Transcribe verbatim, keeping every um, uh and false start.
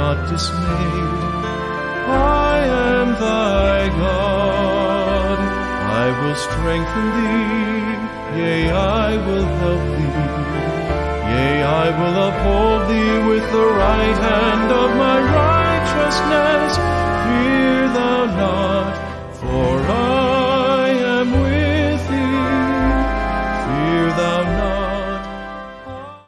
not dismayed. I am thy God. I will strengthen thee, yea, I will help thee. Yea, I will uphold thee with the right hand of my righteousness. Fear thou not,